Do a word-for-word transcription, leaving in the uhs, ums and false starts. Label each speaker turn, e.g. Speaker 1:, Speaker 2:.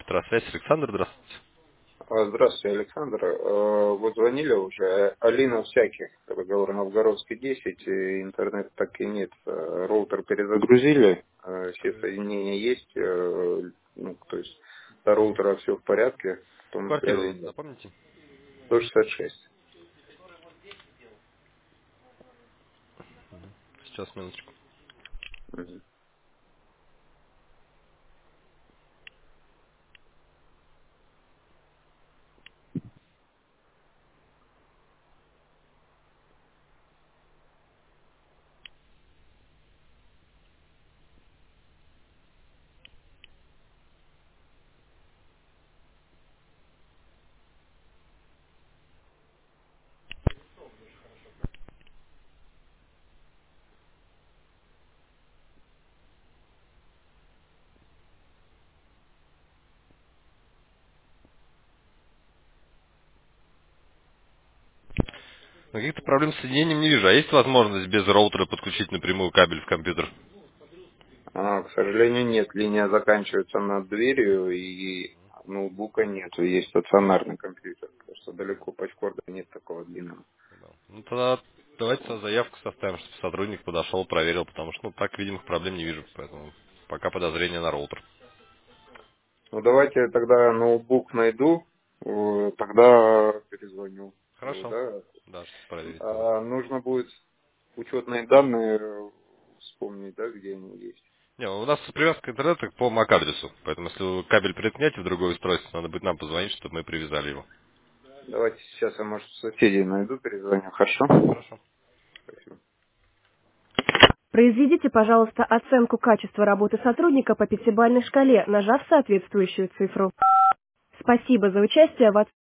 Speaker 1: Электросвязь. Александр, здравствуйте.
Speaker 2: А, Здравствуйте, Александр. Э, Вот звонили уже. Алина всяких. Разговор Новгородский десять. и Интернет так и нет. Э, Роутер перезагрузили. э, Все соединения есть. э, Ну, то есть до роутера все в порядке. Потом
Speaker 1: Квартиру
Speaker 2: связи нет.
Speaker 1: запомните?
Speaker 2: сто шестьдесят шесть.
Speaker 1: Сейчас, минуточку.
Speaker 2: Мгм.
Speaker 1: Но каких-то проблем с соединением не вижу. А есть возможность без роутера подключить напрямую кабель в компьютер?
Speaker 2: А, К сожалению, нет. Линия заканчивается над дверью и ноутбука нет. Есть стационарный компьютер. Просто далеко пачкорда нет такого длинного.
Speaker 1: Да. Ну тогда давайте сюда заявку составим, чтобы сотрудник подошел, проверил, потому что ну так видимых проблем не вижу. Поэтому пока подозрение на роутер.
Speaker 2: Ну, давайте я тогда ноутбук найду, э, тогда перезвоню. Вот,
Speaker 1: Хорошо.
Speaker 2: да.
Speaker 1: Да, чтобы проверить тогда.
Speaker 2: А нужно будет учетные данные э, вспомнить, да, где они есть.
Speaker 1: Не, у нас привязка к интернету по MAC-адресу. Поэтому если вы кабель приткнете в другое устройство, надо будет нам позвонить, чтобы мы привязали его.
Speaker 2: Давайте сейчас я, может, соседей найду, перезвоню. Хорошо?
Speaker 1: Хорошо.
Speaker 2: Спасибо.
Speaker 3: Произведите, пожалуйста, оценку качества работы сотрудника по пятибалльной шкале, нажав соответствующую цифру. Спасибо за участие в